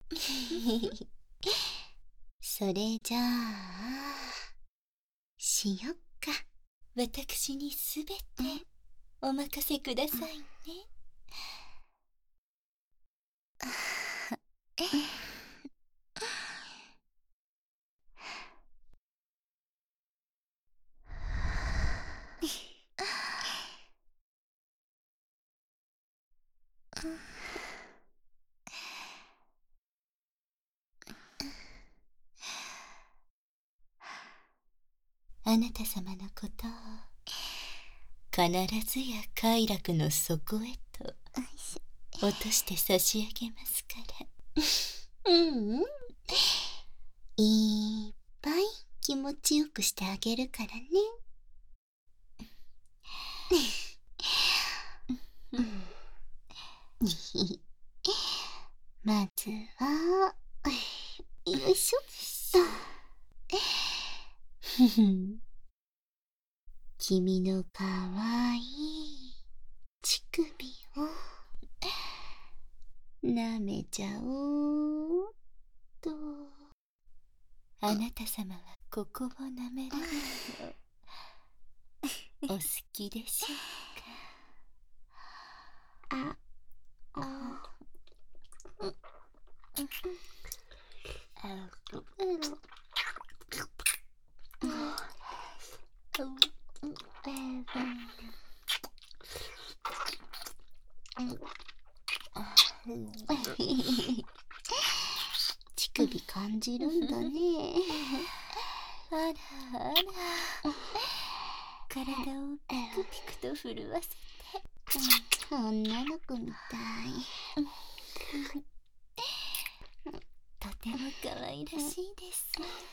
それじゃあしよっか。私にすべてお任せくださいね。あなた様のことを必ずや快楽の底へと落として差し上げますから。いっぱい気持ちよくしてあげるからね。まずはよいしょっと。君のかわいい乳首を舐めちゃおうっと。あなた様はここを舐められるのお好きでしょうか。乳首感じるんだね。あらあら、体をピクピクと震わせて、女の子みたい。とても可愛らしいです。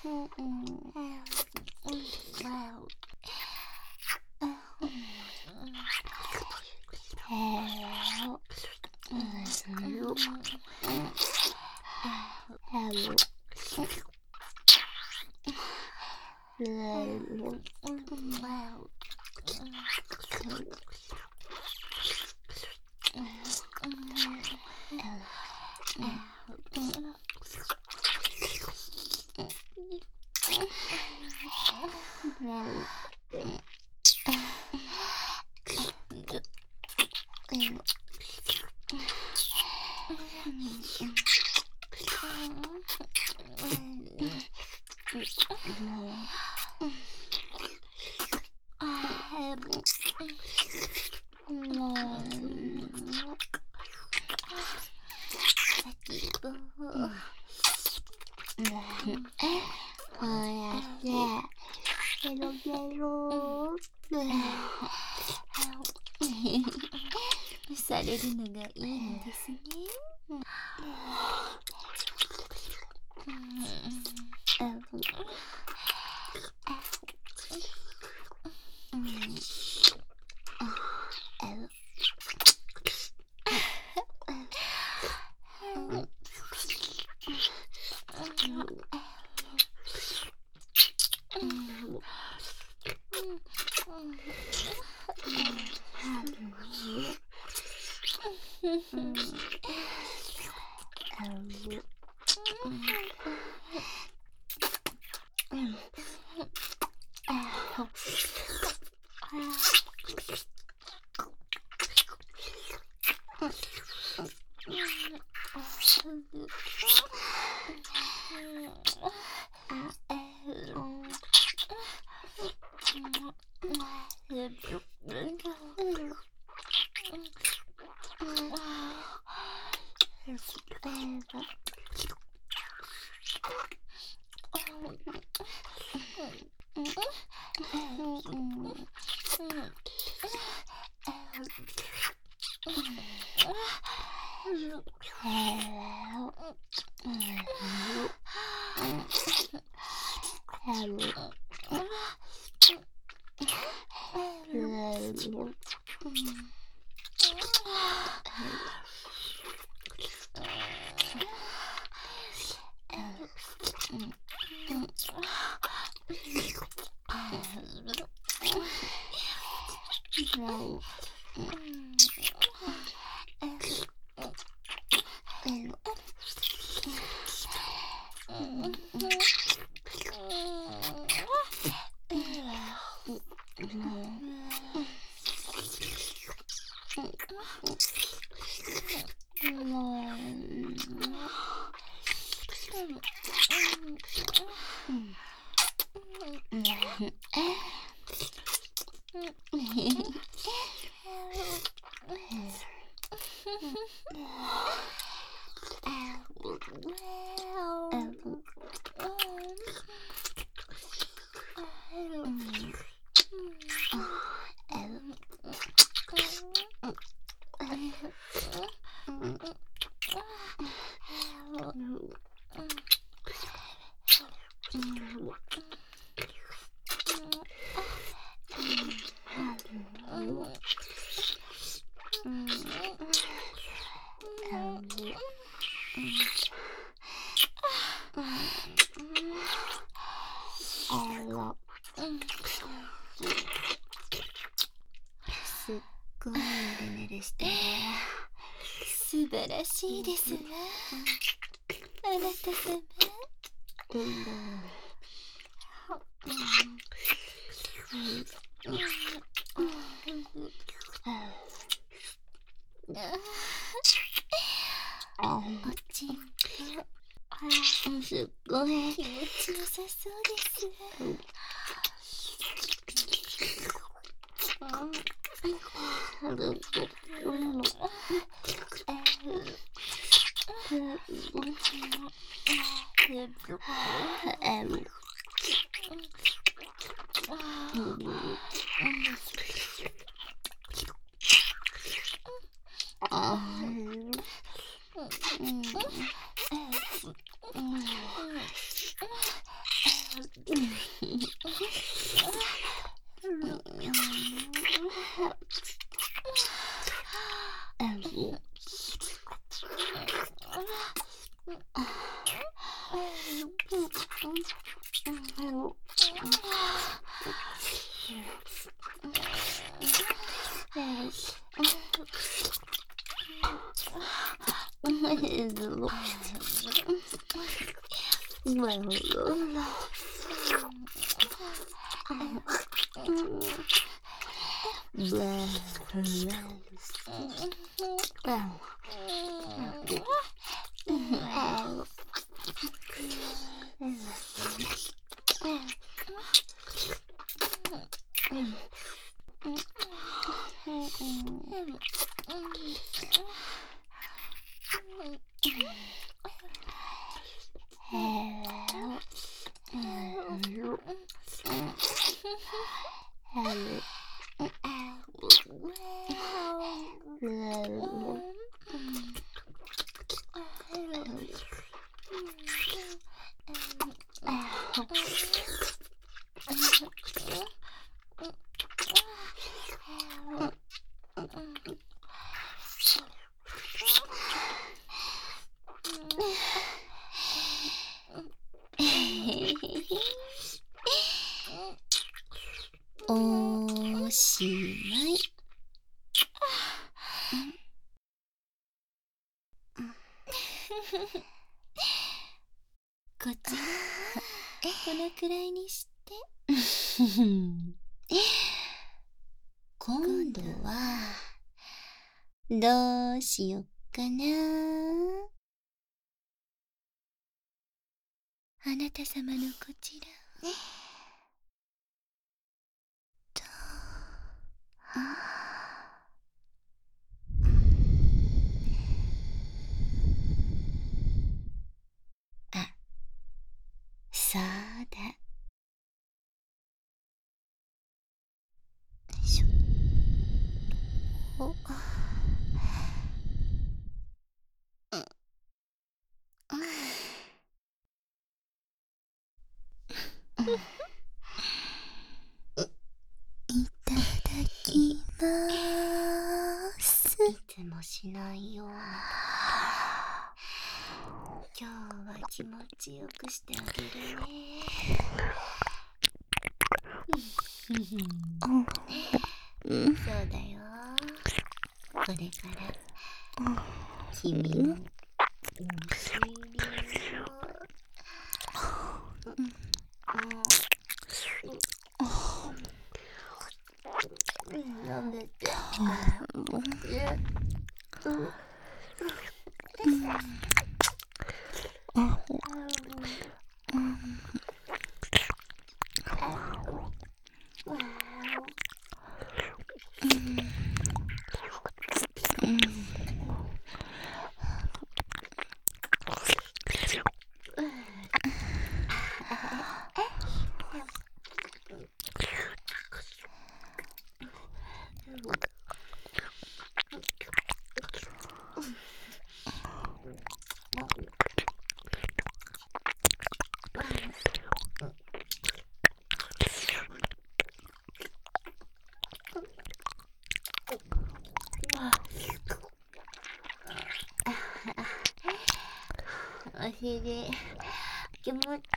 されるのがいいんですね。 すっごいぬるぬるしてね。素晴らしいですわ、あなた様。おちんこ、すっごい気持ちよさそうですわ。おしまい。こちらはこのくらいにして。今度はどうしよっかな。あなた様のこちらをあ、そうだ。しょおいただきまーす。いつもしないような今日は気持ちよくしてあげるね。そうだよ。これから君のお尻をお尻気持ちいい。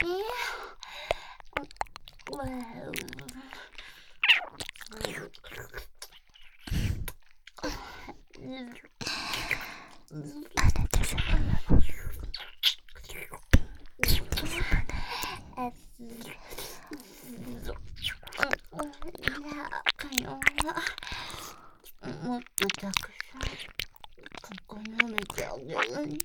もっとたくさんここ舐めてあげるね。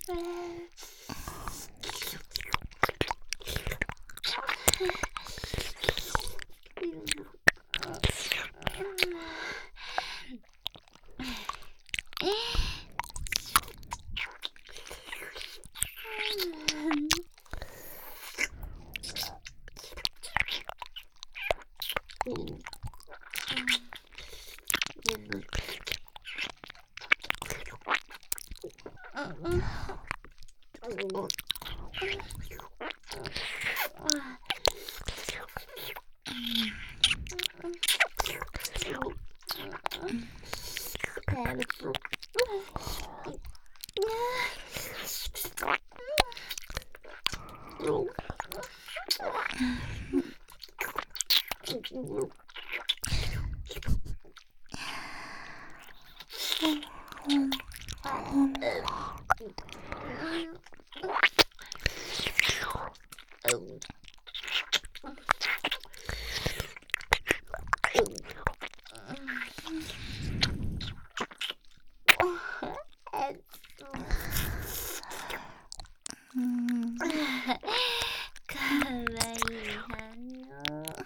かわいい反応。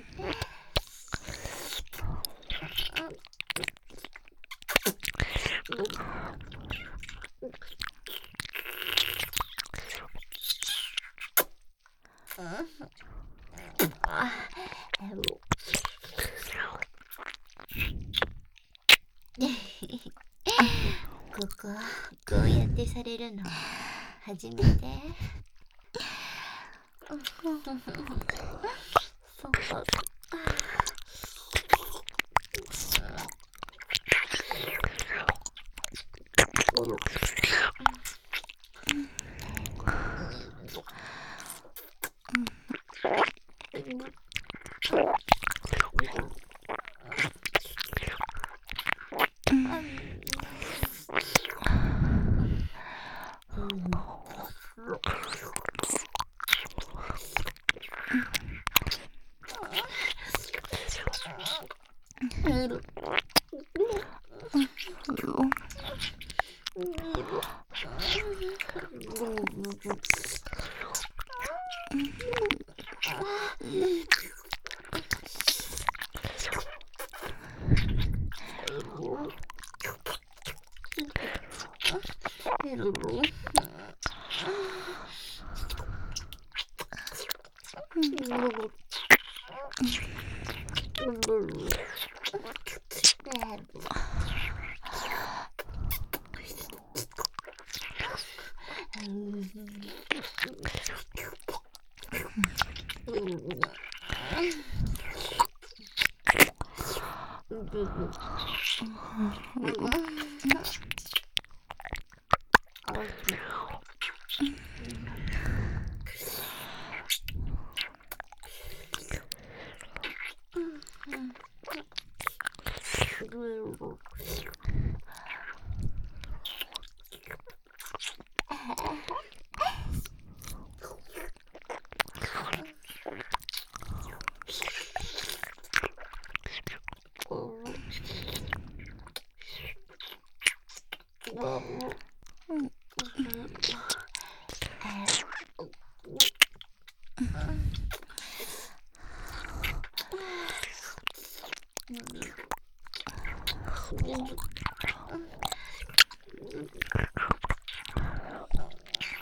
こここうやってされるの初めて。そっか。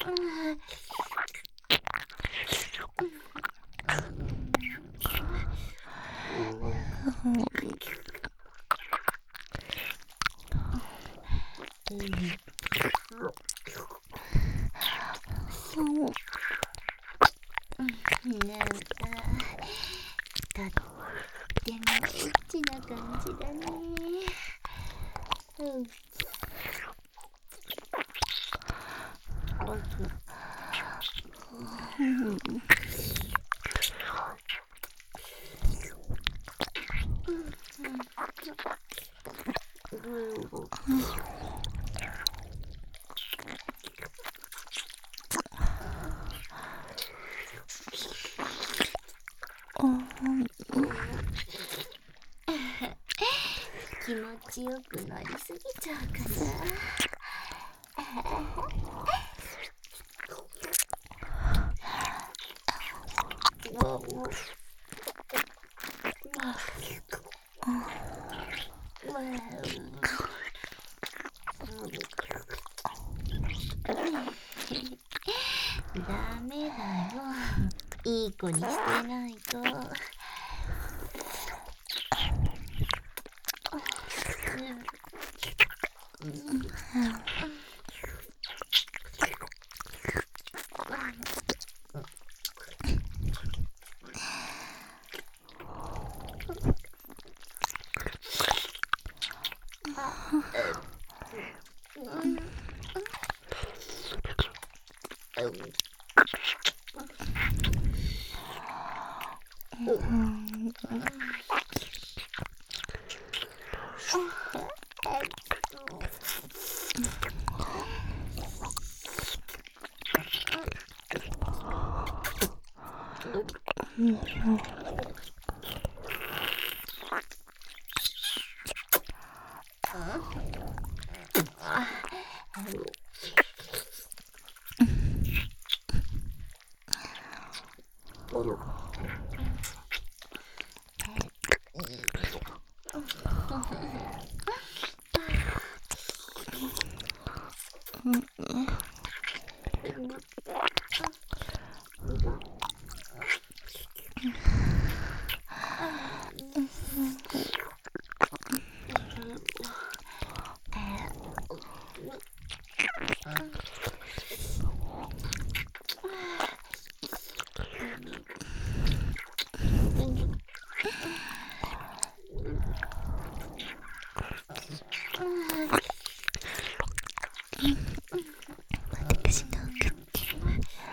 なんかとってもエッチな感じだね。気持ちよくなりすぎちゃうかな。ダメだよ、いい子にしてないと。私のクッキー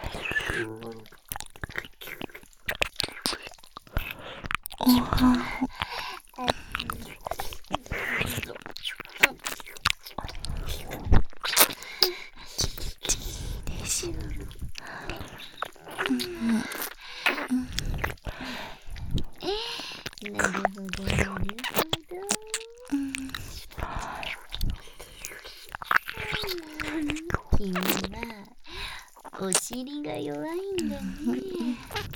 なるほど、なるほど。君はお尻が弱いんだね。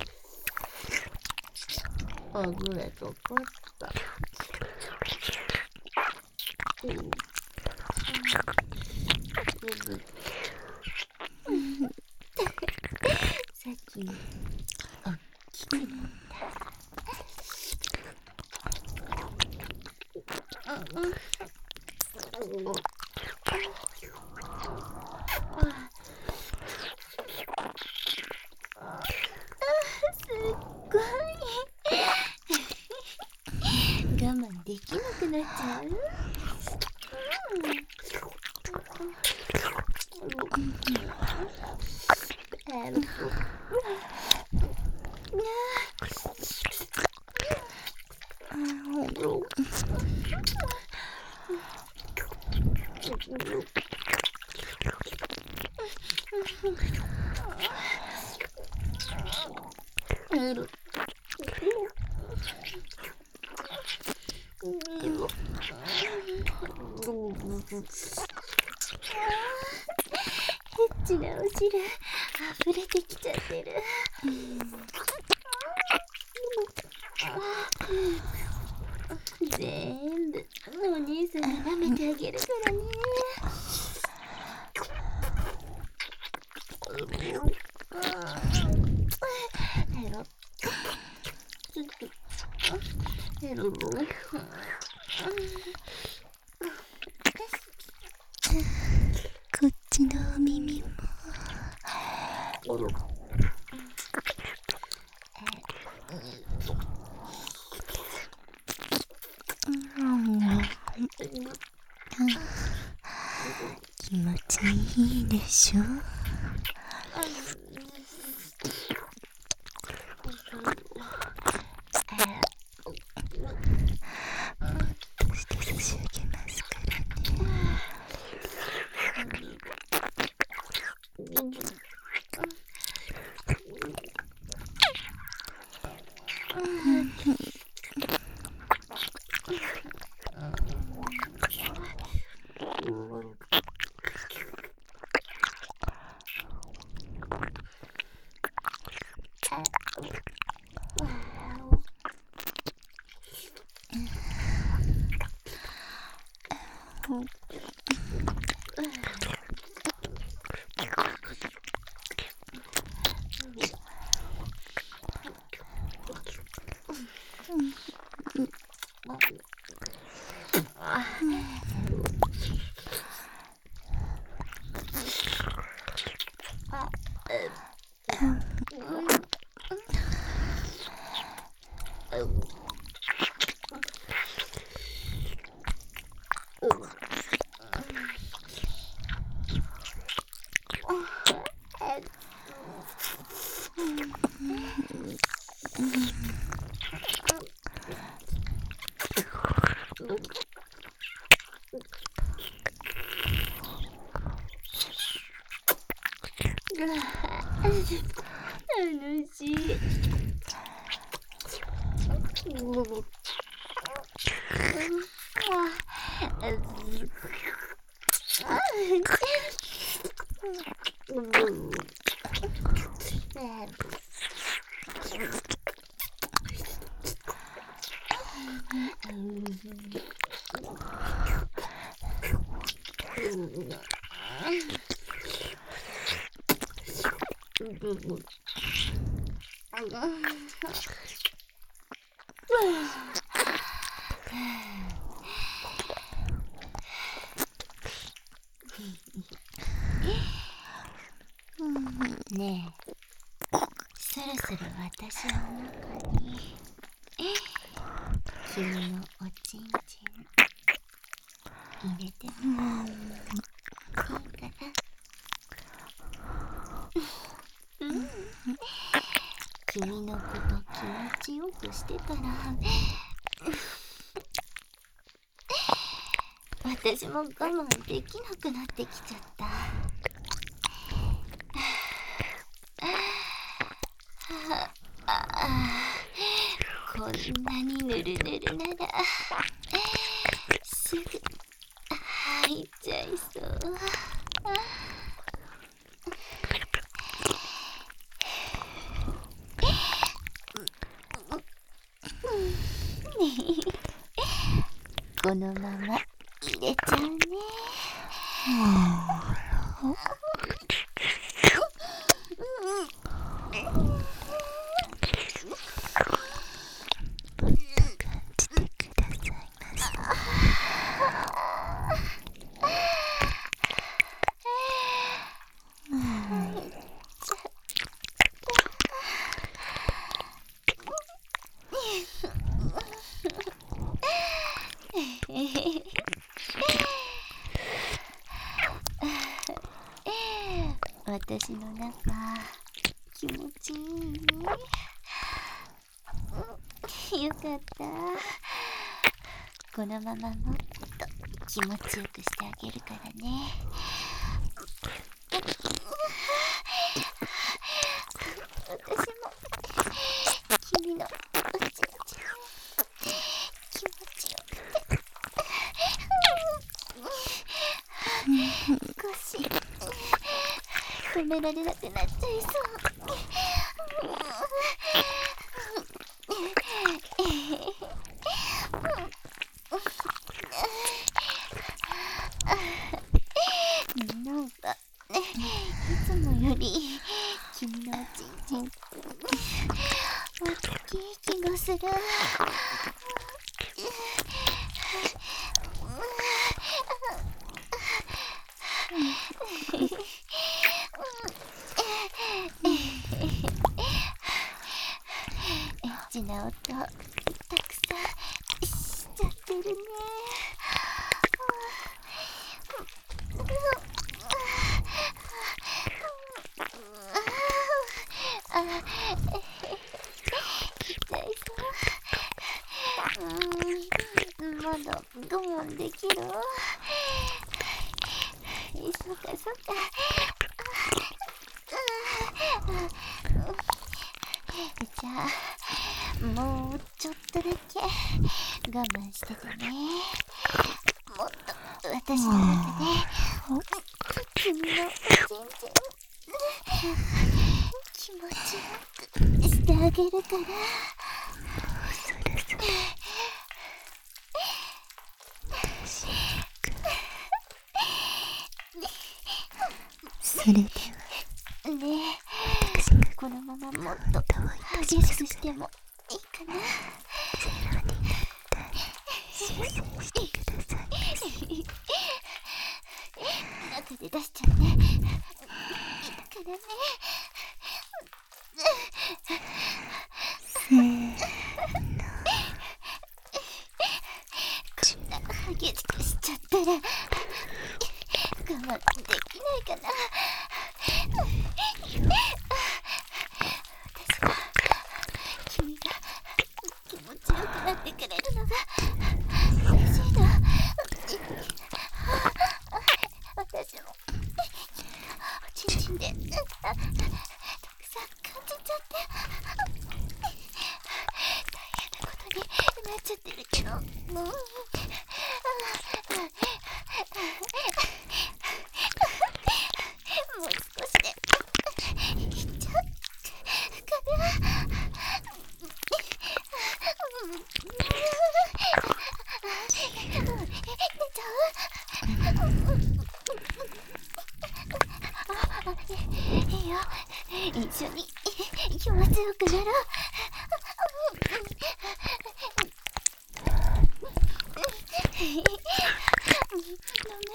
ほぐれとこった。さっきおっきくなった。すっごい我慢できなくなっちゃう。エッチなお汁溢れてきちゃってる。全部お兄さんが舐めてあげるからね。 こっちのお耳も気持ちいいでしょ。そして差し上げますからね。楽しい。ねえ、そろそろ私の中に君のおちんちん入れてもらういいかな。君のこと気持ちよくしてたら私も我慢できなくなってきちゃった。こんなにぬるぬるならすぐ入っちゃいそう。このまま入れちゃうね。私の中気持ちいいね。よかった。このままもっと気持ちよくしてあげるからね。私も君のおちんちん気持ちよくて少し止められなくなっちゃいそう。なんかいつもより君のおちんちん大きい気がする。エッチな音たくさんしちゃってるね。痛いぞ。まだ我慢できる？そうかそうか。じゃあもうちょっとだけ我慢しててね。もっと私の中で君のおちんちん気持ちよくしてあげるから。それではねえ、このままもっと激しくしてもいいかな。中で出しちゃっていいからね。こんな激しくしちゃったら我慢できないかな。私は君が気持ちよくなってくれるのが嬉しいの。私もおちんちんでたくさん感じちゃって大変なことになっちゃってるけど、もう少しでいっちゃうかな。出ちゃう？いいよ、一緒に気持ちよくなろう。ダメ？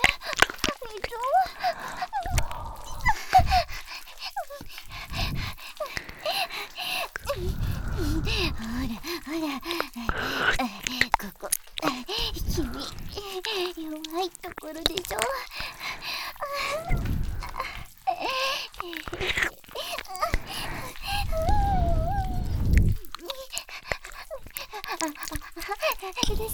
ほらほら、ここ君弱いところでしょ。許して。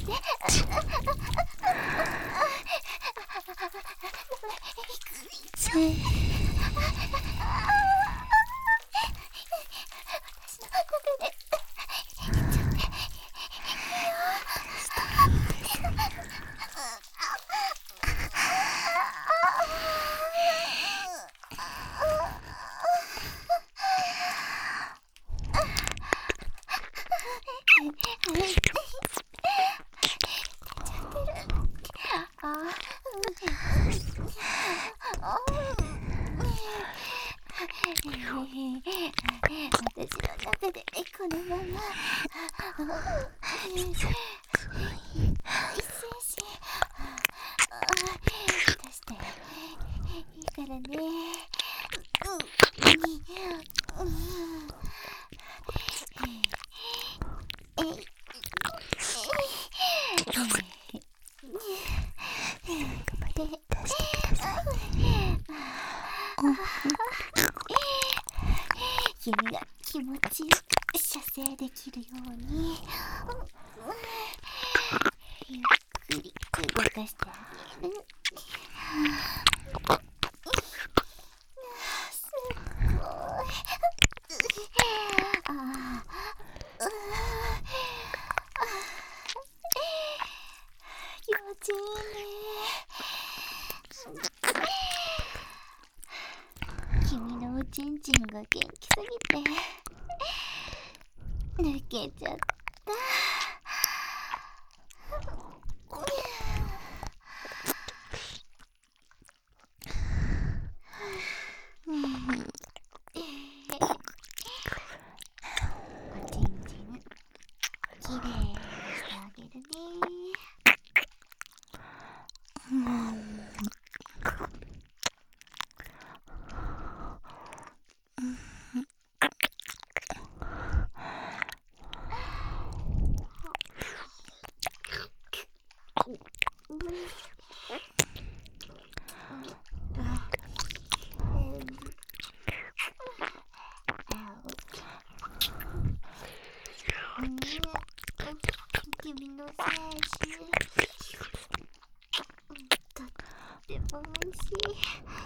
私の中でこのまま一斉し出していいからね。君が気持ちよく射精できるようにゆっくり動かしてあげる。すっごい気持ちいいね。君のおちんちんが元気すぎて抜けちゃった。 おいしい。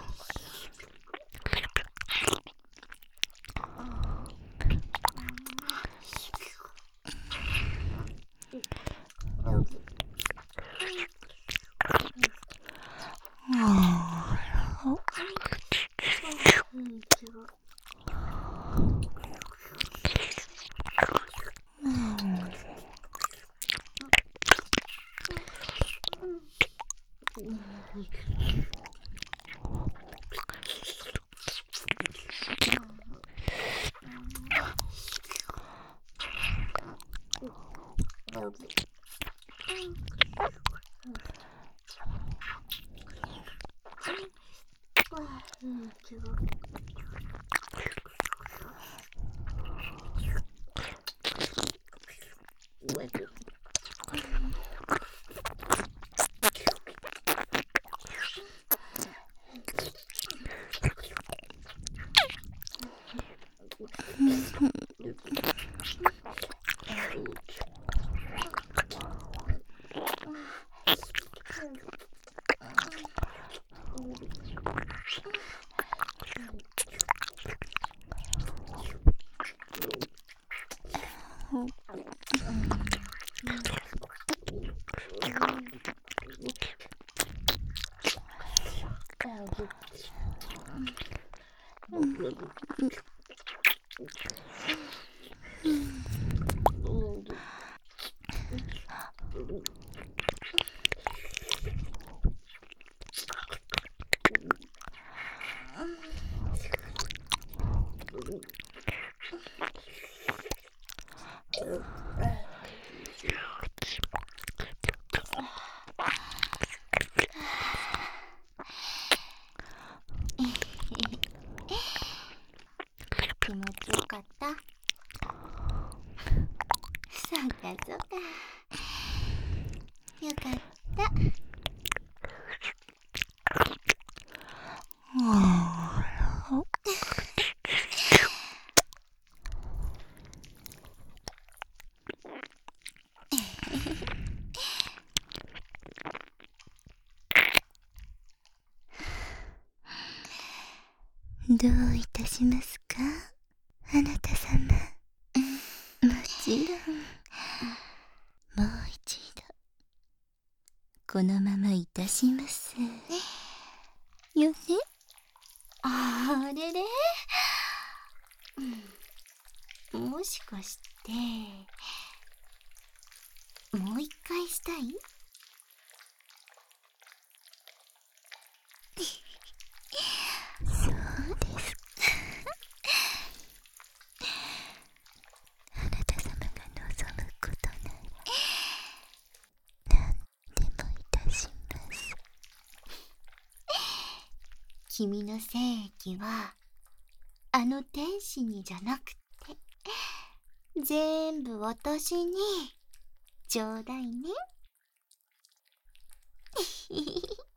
気持ちよかった。そうかそうか。よかった。 どういたしますか、あなた様。もちろん、もう一度このままいたしますよね。 あれれ、もしかしてもう一回したい？ そうですか。あなた様が望むことなら何でもいたします。 君の精液はあの天使にじゃなくて全部私にちょうだいね。